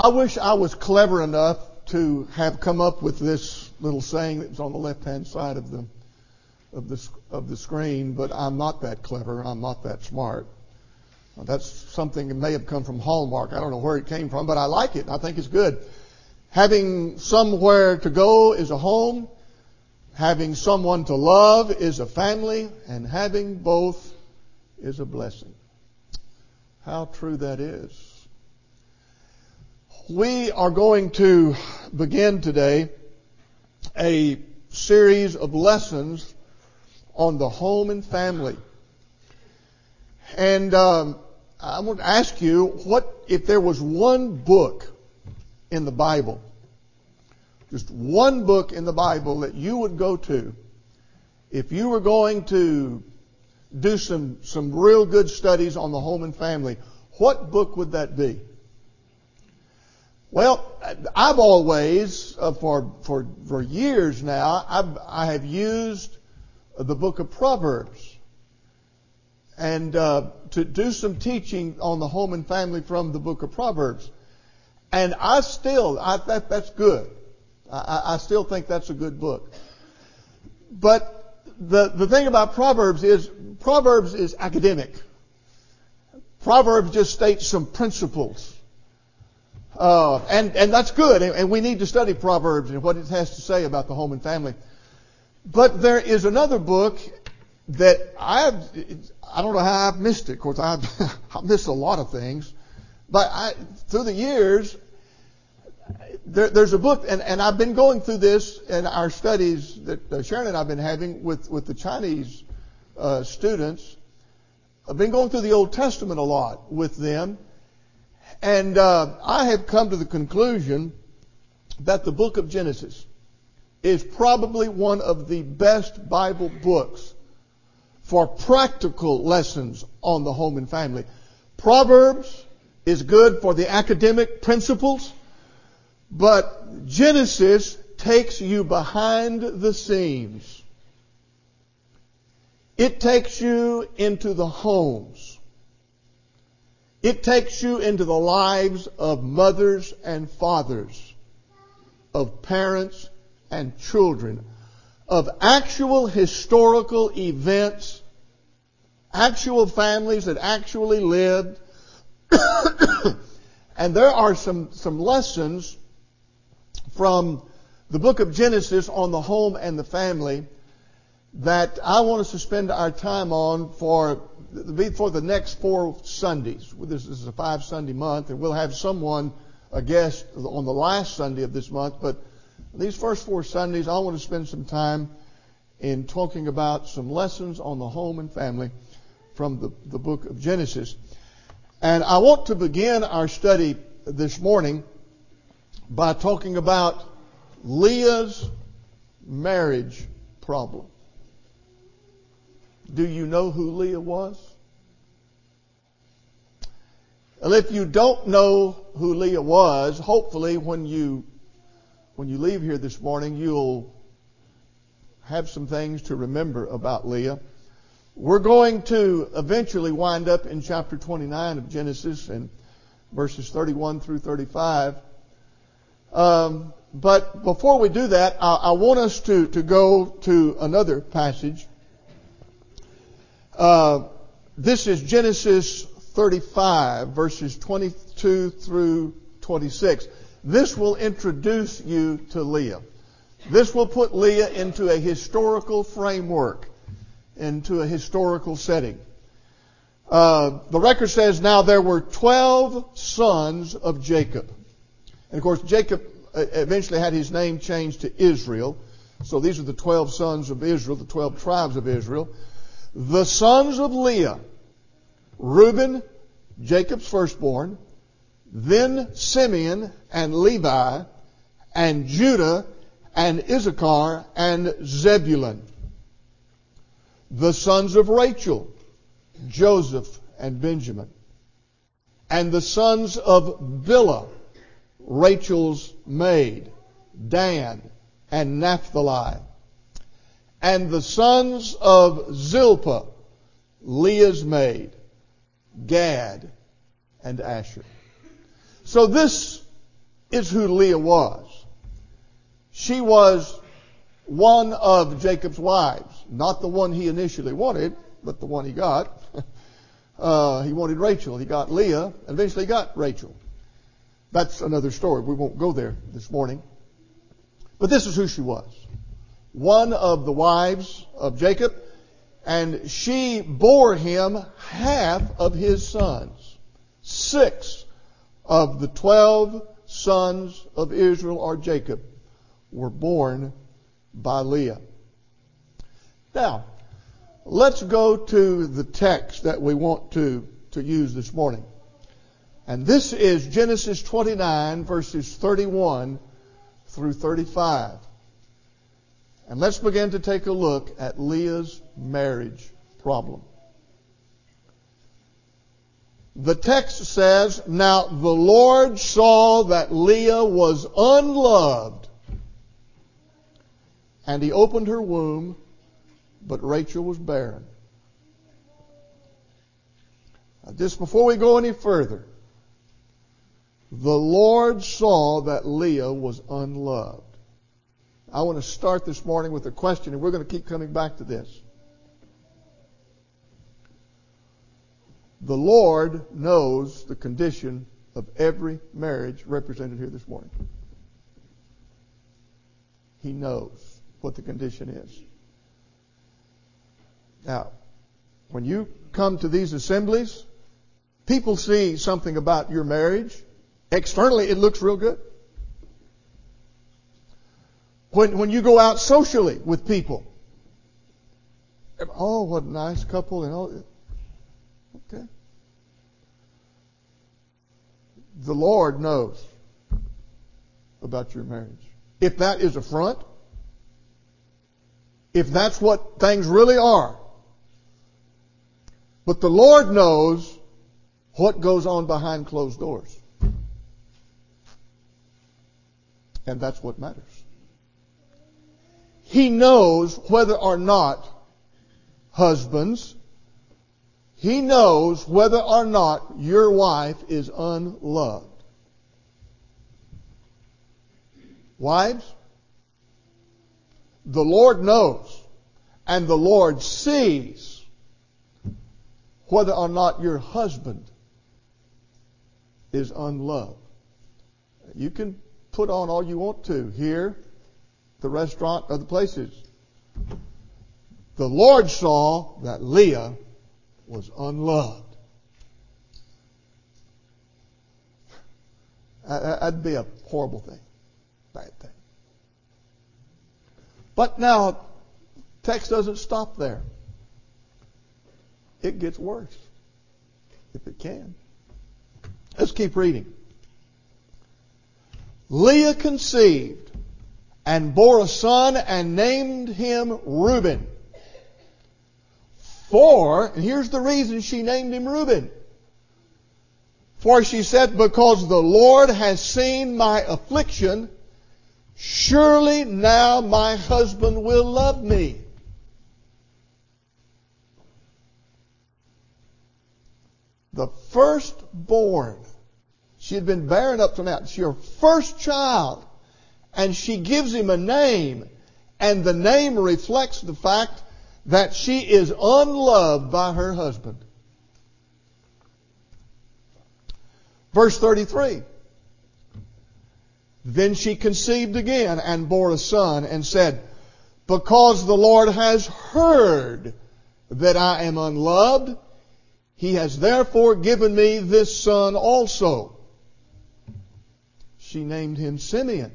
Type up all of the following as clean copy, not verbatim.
I wish I was clever enough to have come up with this little saying that was on the left-hand side of the screen, but I'm not that clever. I'm not that smart. That's something that may have come from Hallmark. I don't know where it came from, but I like it. I think it's good. Having somewhere to go is a home. Having someone to love is a family. And having both is a blessing. How true that is. We are going to begin today a series of lessons on the home and family. And I want to ask you, what if there was one book in the Bible, just one book in the Bible that you would go to if you were going to do some real good studies on the home and family, what book would that be? Well, I've always, for years now, I have used the book of Proverbs and to do some teaching on the home and family from the book of Proverbs. And that's good. I still think that's a good book. But the thing about Proverbs is academic. Proverbs just states some principles. And that's good. And we need to study Proverbs and what it has to say about the home and family. But there is another book that I don't know how I've missed it. Of course, I've missed a lot of things. But through the years, there's a book, and I've been going through this in our studies that Sharon and I have been having with the Chinese students. I've been going through the Old Testament a lot with them. And I have come to the conclusion that the book of Genesis is probably one of the best Bible books for practical lessons on the home and family. Proverbs is good for the academic principles, but Genesis takes you behind the scenes. It takes you into the homes. It takes you into the lives of mothers and fathers, of parents and children, of actual historical events, actual families that actually lived. And there are some lessons from the book of Genesis on the home and the family that I want us to spend our time on for the next 4 Sundays. This is a 5-Sunday month, and we'll have a guest on the last Sunday of this month. But these first 4 Sundays, I want to spend some time in talking about some lessons on the home and family from the book of Genesis. And I want to begin our study this morning by talking about Leah's marriage problem. Do you know who Leah was? Well, if you don't know who Leah was, hopefully when you leave here this morning, you'll have some things to remember about Leah. We're going to eventually wind up in chapter 29 of Genesis and verses 31 through 35. But before we do that, I want us to go to another passage. This is Genesis 35, verses 22 through 26. This will introduce you to Leah. This will put Leah into a historical framework, into a historical setting. The record says, now there were 12 sons of Jacob. And of course, Jacob eventually had his name changed to Israel. So these are the 12 sons of Israel, the 12 tribes of Israel. The sons of Leah, Reuben, Jacob's firstborn, then Simeon and Levi, and Judah, and Issachar, and Zebulun. The sons of Rachel, Joseph and Benjamin. And the sons of Bilhah, Rachel's maid, Dan and Naphtali. And the sons of Zilpah, Leah's maid, Gad and Asher. So this is who Leah was. She was one of Jacob's wives. Not the one he initially wanted, but the one he got. He wanted Rachel. He got Leah. Eventually got Rachel. That's another story. We won't go there this morning. But this is who she was. One of the wives of Jacob. And she bore him half of his sons. 6 of the 12 sons of Israel or Jacob were born by Leah. Now, let's go to the text that we want to use this morning. And this is Genesis 29, verses 31 through 35. And let's begin to take a look at Leah's marriage problem. The text says, "Now the Lord saw that Leah was unloved, and he opened her womb, but Rachel was barren." Now, just before we go any further, the Lord saw that Leah was unloved. I want to start this morning with a question, and we're going to keep coming back to this. The Lord knows the condition of every marriage represented here this morning. He knows what the condition is. Now, when you come to these assemblies, people see something about your marriage. Externally, it looks real good. When you go out socially with people, oh, what a nice couple, and all. Okay. The Lord knows about your marriage. If that is a front, if that's what things really are, but the Lord knows what goes on behind closed doors. And that's what matters. He knows whether or not husbands, He knows whether or not your wife is unloved. Wives, the Lord knows and the Lord sees whether or not your husband is unloved. You can put on all you want to here, the restaurant, other places. The Lord saw that Leah was unloved. That'd be a horrible thing. Bad thing. But now, text doesn't stop there. It gets worse. If it can. Let's keep reading. Leah conceived and bore a son and named him Reuben. And here's the reason she named him Reuben. For she said, because the Lord has seen my affliction, surely now my husband will love me. The firstborn. She had been barren up to now. It's your first child. And she gives him a name. And the name reflects the fact that she is unloved by her husband. Verse 33. Then she conceived again and bore a son and said, because the Lord has heard that I am unloved, He has therefore given me this son also. She named him Simeon.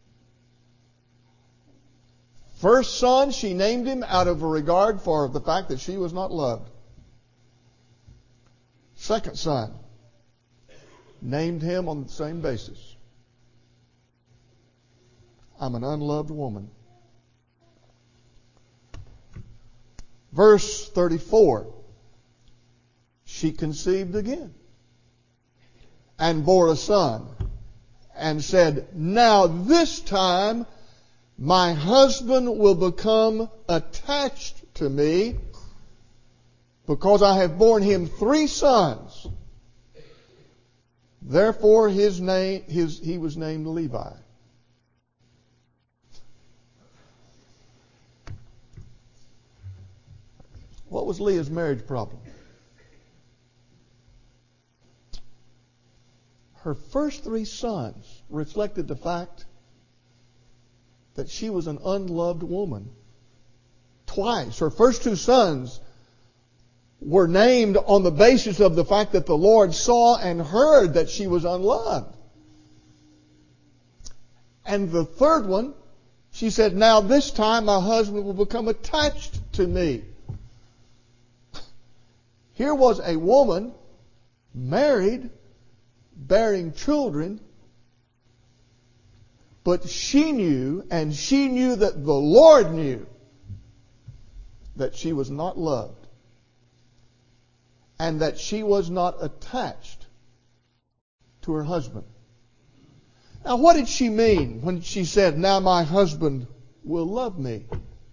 First son, she named him out of a regard for the fact that she was not loved. Second son, named him on the same basis. I'm an unloved woman. Verse 34. She conceived again and bore a son and said, now this time my husband will become attached to me because I have borne him 3 sons. Therefore he was named Levi. What was Leah's marriage problem? Her first 3 sons reflected the fact that she was an unloved woman. Twice. Her first 2 sons were named on the basis of the fact that the Lord saw and heard that she was unloved. And the third one, she said, now this time my husband will become attached to me. Here was a woman married, bearing children, but she knew, and she knew that the Lord knew, that she was not loved and that she was not attached to her husband. Now, what did she mean when she said, now my husband will love me?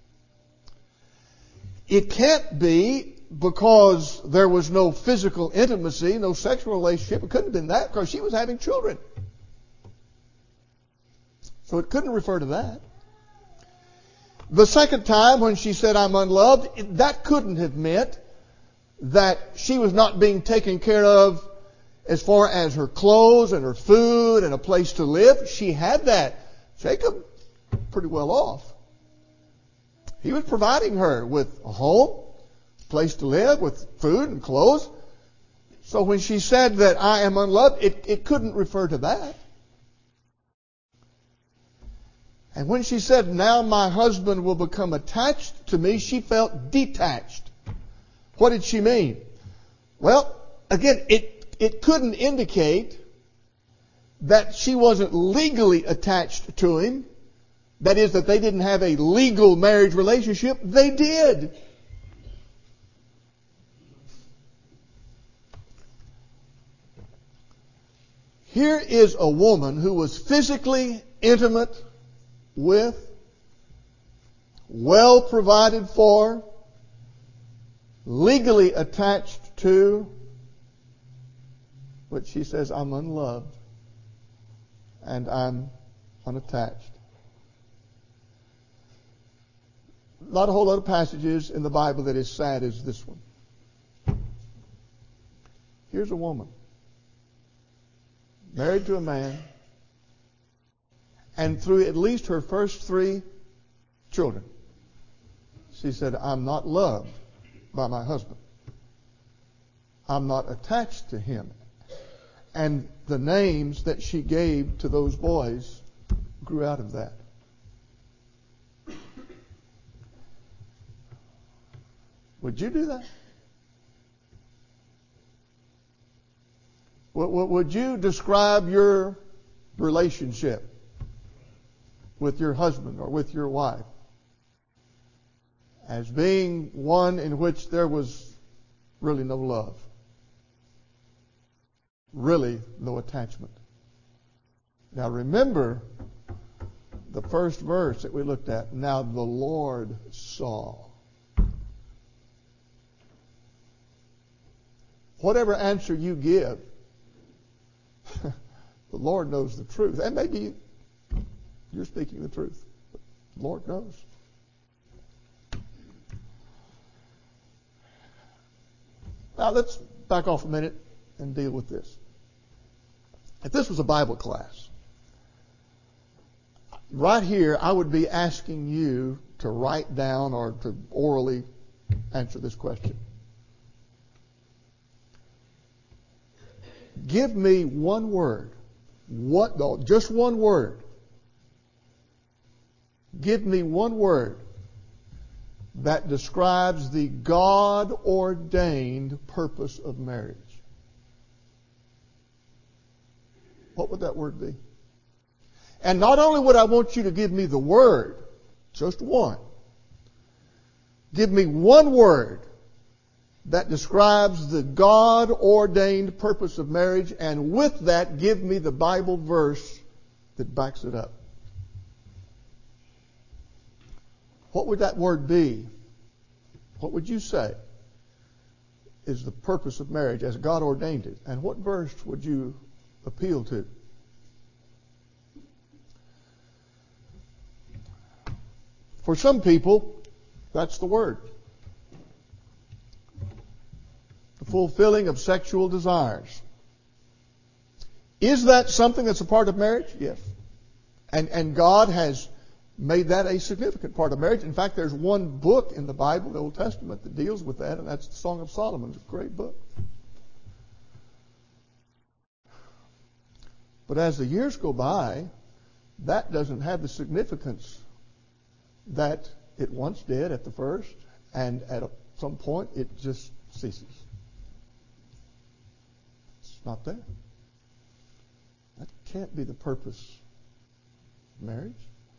It can't be because there was no physical intimacy, no sexual relationship. It couldn't have been that because she was having children. So it couldn't refer to that. The second time when she said, I'm unloved, that couldn't have meant that she was not being taken care of as far as her clothes and her food and a place to live. She had that. Jacob, pretty well off. He was providing her with a home, place to live, with food and clothes. So when she said that I am unloved, it couldn't refer to that. And when she said, now my husband will become attached to me, she felt detached. What did she mean? Well, again, it couldn't indicate that she wasn't legally attached to him. That is, that they didn't have a legal marriage relationship. They did. Here is a woman who was physically intimate with, well provided for, legally attached to, but she says, I'm unloved and I'm unattached. Not a whole lot of passages in the Bible that is sad as this one. Here's a woman married to a man, and through at least her first 3 children, she said, I'm not loved by my husband. I'm not attached to him. And the names that she gave to those boys grew out of that. Would you do that? Would you describe your relationship with your husband or with your wife as being one in which there was really no love, really no attachment? Now remember the first verse that we looked at. Now the Lord saw. Whatever answer you give, the Lord knows the truth. And maybe you're speaking the truth, but the Lord knows. Now let's back off a minute and deal with this. If this was a Bible class, right here I would be asking you to write down or to orally answer this question. Give me one word. Just one word. Give me one word that describes the God-ordained purpose of marriage. What would that word be? And not only would I want you to give me the word, just one. Give me one word that describes the God-ordained purpose of marriage, and with that, give me the Bible verse that backs it up. What would that word be? What would you say is the purpose of marriage as God ordained it? And what verse would you appeal to. For some people, that's the word. The fulfilling of sexual desires. Is that something that's a part of marriage? Yes. And God has made that a significant part of marriage. In fact, there's one book in the Bible, the Old Testament, that deals with that, and that's the Song of Solomon. It's a great book. But as the years go by, that doesn't have the significance that it once did at the first, and at some point it just ceases. It's not there. That can't be the purpose of marriage.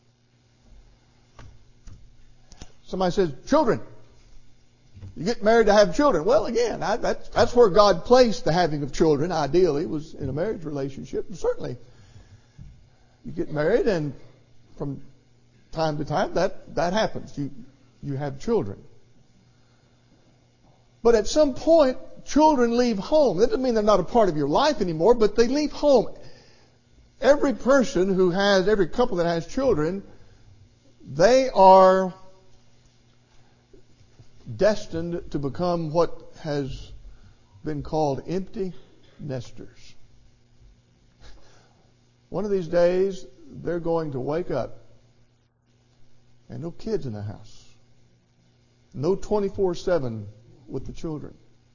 Somebody says, children. You get married to have children. Well, again, that's where God placed the having of children, ideally, was in a marriage relationship. And certainly, you get married, and from time to time, that happens. You have children. But at some point, children leave home. That doesn't mean they're not a part of your life anymore, but they leave home. Every couple that has children, they are destined to become what has been called empty nesters. One of these days, they're going to wake up and no kids in the house. No 24/7 with the children.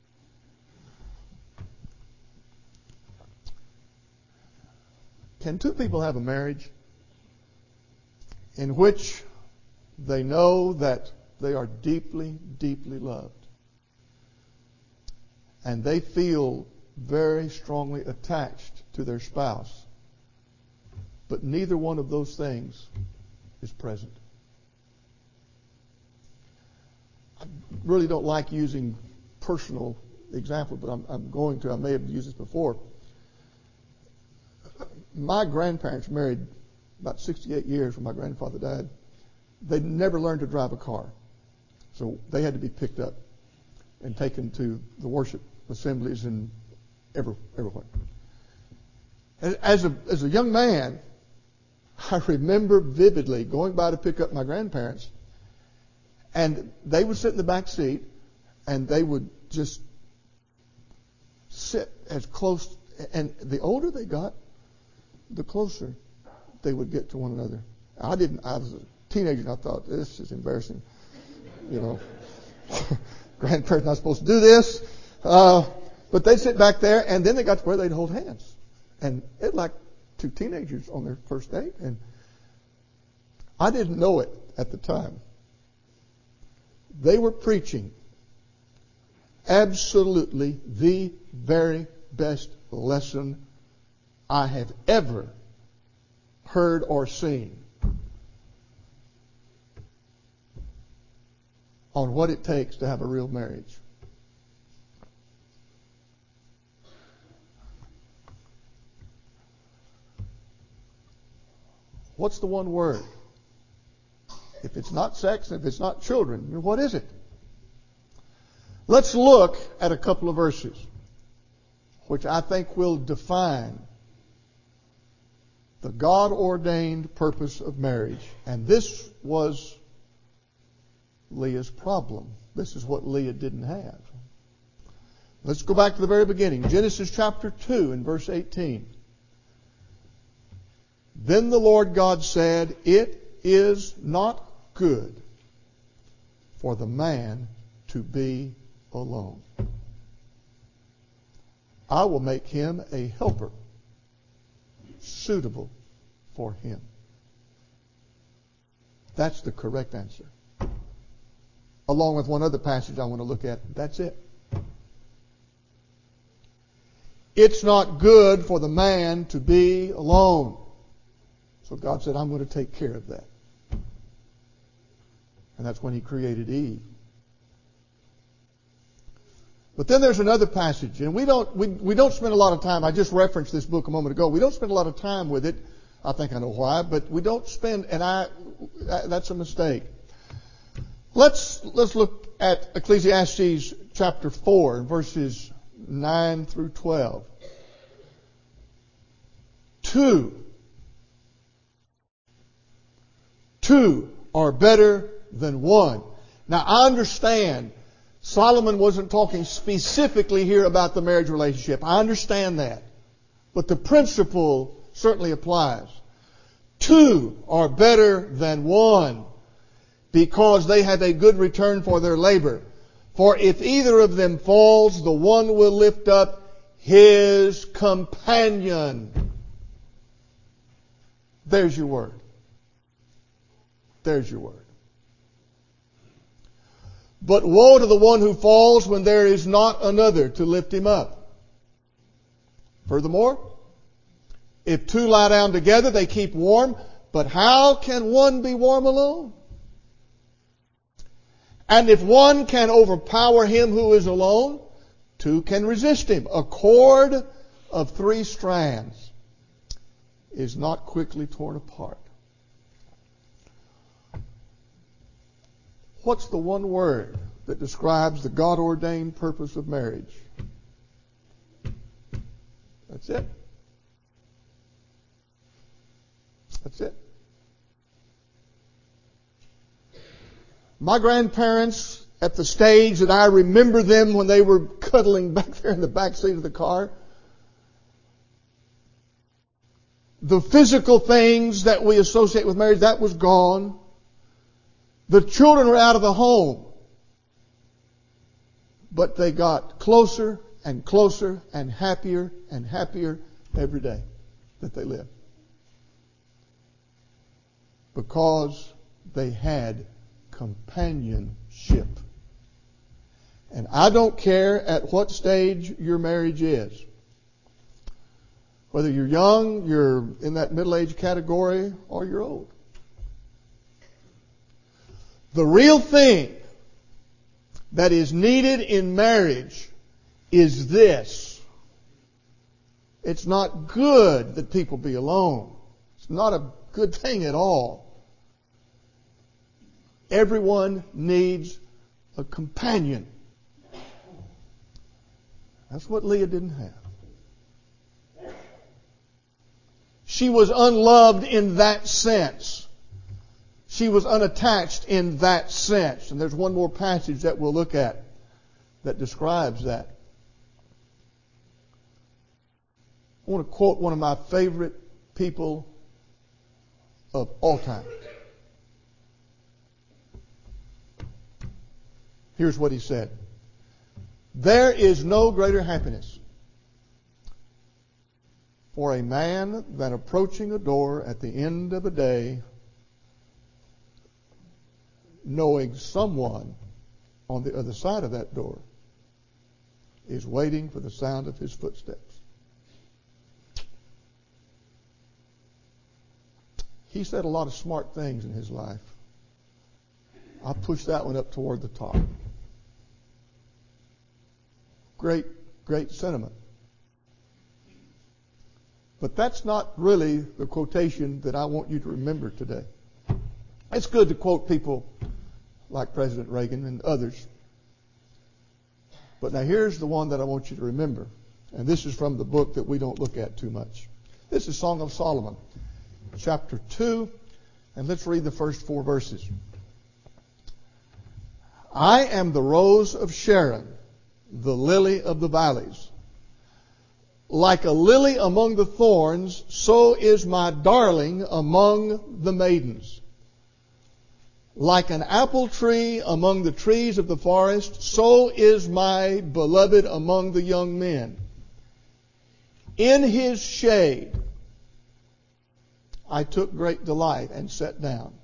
Can two people have a marriage in which they know that they are deeply, deeply loved, and they feel very strongly attached to their spouse, but neither one of those things is present? I really don't like using personal examples, but I'm going to. I may have used this before. My grandparents married about 68 years when my grandfather died. They never learned to drive a car. So they had to be picked up and taken to the worship assemblies and everywhere. As a young man, I remember vividly going by to pick up my grandparents, and they would sit in the back seat, and they would just sit as close, and the older they got, the closer they would get to one another. I was a teenager, and I thought, this is embarrassing. Grandparents not supposed to do this. But they'd sit back there, and then they got to where they'd hold hands. And it's like two teenagers on their first date. And I didn't know it at the time. They were preaching absolutely the very best lesson I have ever heard or seen on what it takes to have a real marriage. What's the one word? If it's not sex, if it's not children, what is it? Let's look at a couple of verses which I think will define the God-ordained purpose of marriage. And this was Leah's problem. This is what Leah didn't have. Let's go back to the very beginning. Genesis chapter 2 and verse 18. Then the Lord God said, "It is not good for the man to be alone. I will make him a helper suitable for him." That's the correct answer. Along with one other passage I want to look at. That's it. It's not good for the man to be alone. So God said, I'm going to take care of that. And that's when He created Eve. But then there's another passage, and we don't spend a lot of time. I just referenced this book a moment ago. We don't spend a lot of time with it. I think I know why, but we don't spend, that's a mistake. Let's look at Ecclesiastes chapter 4, verses 9 through 12. Two are better than one. Now I understand Solomon wasn't talking specifically here about the marriage relationship. I understand that. But the principle certainly applies. Two are better than one because they have a good return for their labor. For if either of them falls, the one will lift up his companion. There's your word. There's your word. But woe to the one who falls when there is not another to lift him up. Furthermore, if two lie down together, they keep warm. But how can one be warm alone? And if one can overpower him who is alone, two can resist him. A cord of 3 strands is not quickly torn apart. What's the one word that describes the God-ordained purpose of marriage? That's it. That's it. My grandparents, at the stage that I remember them when they were cuddling back there in the back seat of the car, the physical things that we associate with marriage, that was gone. The children were out of the home. But they got closer and closer and happier every day that they lived. Because they had companionship. And I don't care at what stage your marriage is. Whether you're young, you're in that middle-aged category, or you're old. The real thing that is needed in marriage is this. It's not good that people be alone. It's not a good thing at all. Everyone needs a companion. That's what Leah didn't have. She was unloved in that sense. She was unattached in that sense. And there's one more passage that we'll look at that describes that. I want to quote one of my favorite people of all time. Here's what he said. There is no greater happiness for a man than approaching a door at the end of a day, knowing someone on the other side of that door is waiting for the sound of his footsteps. He said a lot of smart things in his life. I'll push that one up toward the top. Great, great sentiment. But that's not really the quotation that I want you to remember today. It's good to quote people like President Reagan and others. But now here's the one that I want you to remember. And this is from the book that we don't look at too much. This is Song of Solomon, chapter 2. And let's read the first 4 verses. I am the rose of Sharon, the lily of the valleys. Like a lily among the thorns, so is my darling among the maidens. Like an apple tree among the trees of the forest, so is my beloved among the young men. In his shade I took great delight and sat down,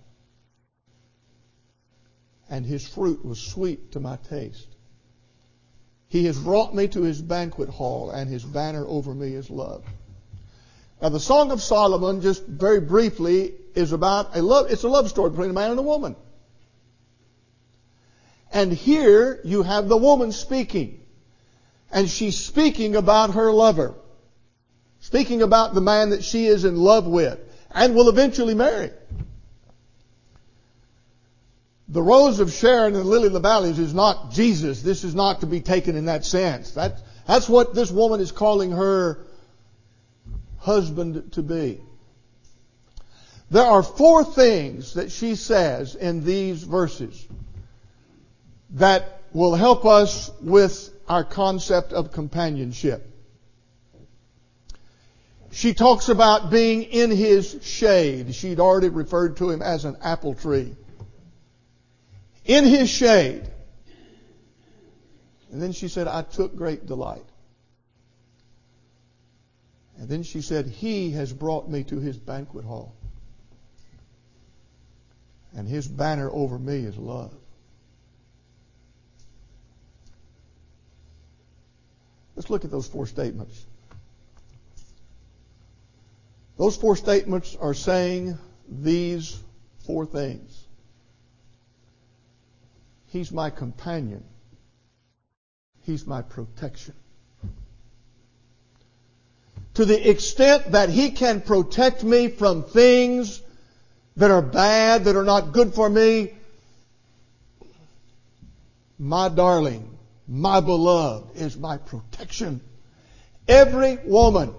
and his fruit was sweet to my taste. He has brought me to his banquet hall, and his banner over me is love. Now, the Song of Solomon, just very briefly, is about it's a love story between a man and a woman. And here you have the woman speaking. And she's speaking about her lover. Speaking about the man that she is in love with and will eventually marry. The rose of Sharon and the lily of the valleys is not Jesus. This is not to be taken in that sense. That's what this woman is calling her husband to be. There are 4 things that she says in these verses that will help us with our concept of companionship. She talks about being in His shade. She'd already referred to Him as an apple tree. In His shade. And then she said, I took great delight. And then she said, He has brought me to His banquet hall. And His banner over me is love. Let's look at those 4 statements. Those 4 statements are saying these 4 things. He's my companion. He's my protection. To the extent that He can protect me from things that are bad, that are not good for me, my darling, my beloved is my protection. Every woman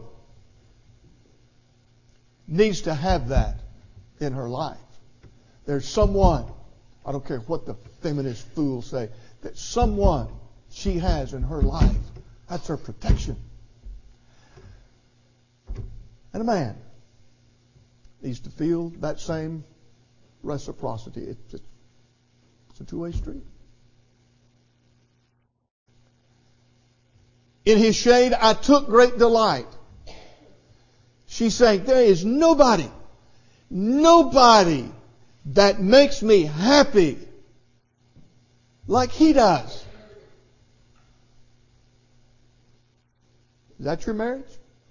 needs to have that in her life. There's someone, I don't care what the feminist fools say, that someone she has in her life. That's her protection. And a man needs to feel that same reciprocity. It's a two-way street. In His shade I took great delight. She's saying there is nobody that makes me happy like He does. Is that your marriage?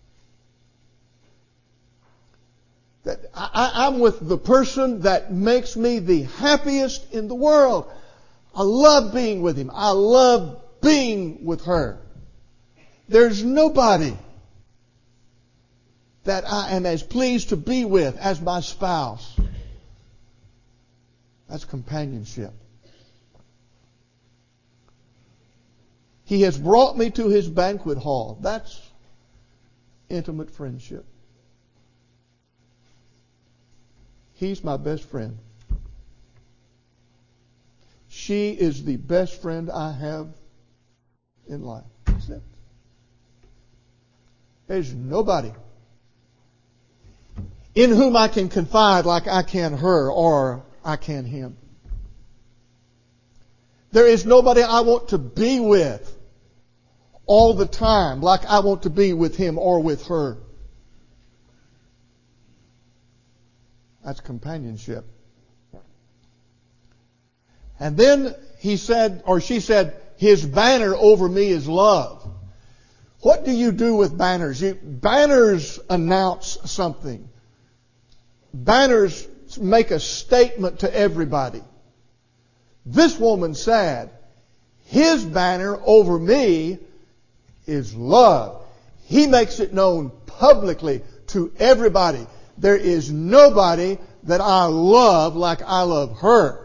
That I'm with the person that makes me the happiest in the world. I love being with him. I love being with her. There's nobody that I am as pleased to be with as my spouse. That's companionship. He has brought me to His banquet hall. That's intimate friendship. He's my best friend. She is the best friend I have in life. That's it. There's nobody in whom I can confide like I can her or I can him. There is nobody I want to be with all the time like I want to be with him or with her. That's companionship. And then he said, or she said, His banner over me is love. What do you do with banners? Banners announce something. Banners make a statement to everybody. This woman said, His banner over me is love. He makes it known publicly to everybody. There is nobody that I love like I love her.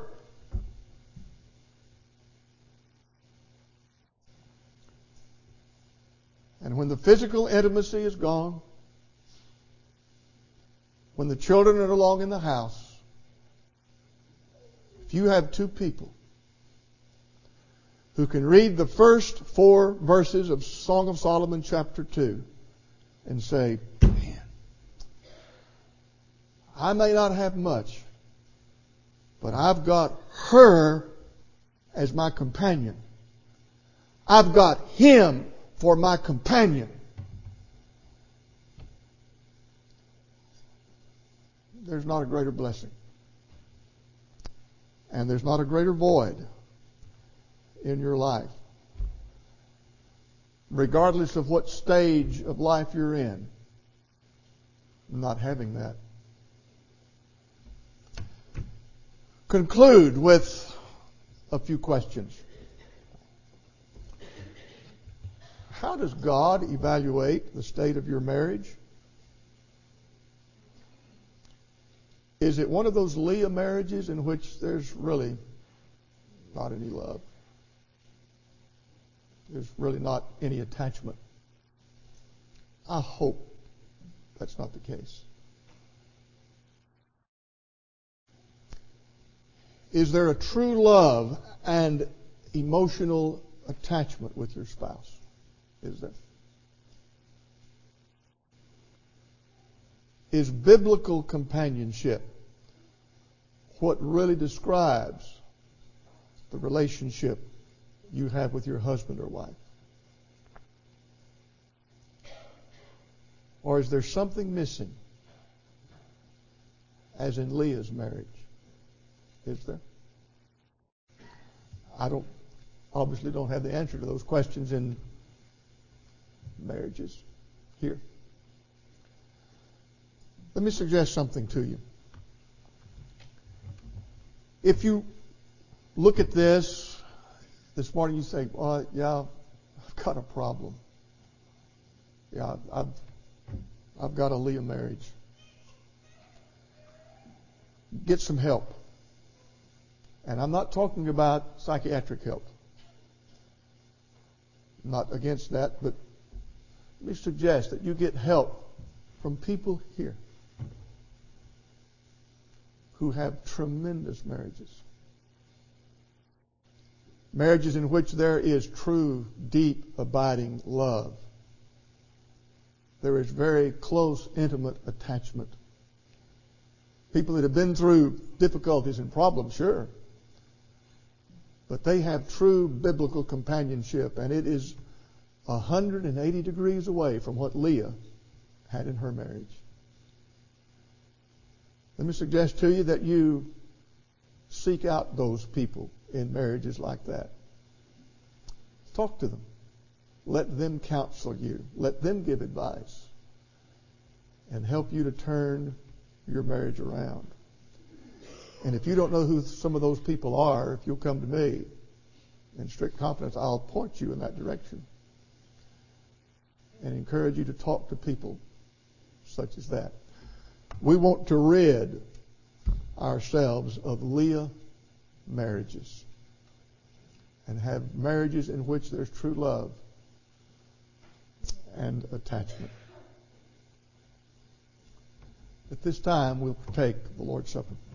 And when the physical intimacy is gone, when the children are along in the house, if you have 2 people who can read the first 4 verses of Song of Solomon chapter 2 and say, man, I may not have much, but I've got her as my companion. I've got him for my companion. There's not a greater blessing. And there's not a greater void in your life. Regardless of what stage of life you're in, not having that. Conclude with a few questions. How does God evaluate the state of your marriage? Is it one of those Leah marriages in which there's really not any love? There's really not any attachment. I hope that's not the case. Is there a true love and emotional attachment with your spouse? Is there? Is biblical companionship what really describes the relationship you have with your husband or wife? Or is there something missing, as in Leah's marriage? Is there? I obviously don't have the answer to those questions in marriages here. Let me suggest something to you. If you look at this morning, you say, "Well, yeah, I've got a problem. Yeah, I've got a Leah marriage." Get some help. And I'm not talking about psychiatric help. I'm not against that, but let me suggest that you get help from people here who have tremendous marriages. Marriages in which there is true, deep, abiding love. There is very close, intimate attachment. People that have been through difficulties and problems, sure. But they have true biblical companionship, and it is 180 degrees away from what Leah had in her marriage. Let me suggest to you that you seek out those people in marriages like that. Talk to them. Let them counsel you. Let them give advice and help you to turn your marriage around. And if you don't know who some of those people are, if you'll come to me in strict confidence, I'll point you in that direction and encourage you to talk to people such as that. We want to rid ourselves of Leah marriages and have marriages in which there's true love and attachment. At this time, we'll partake of the Lord's Supper.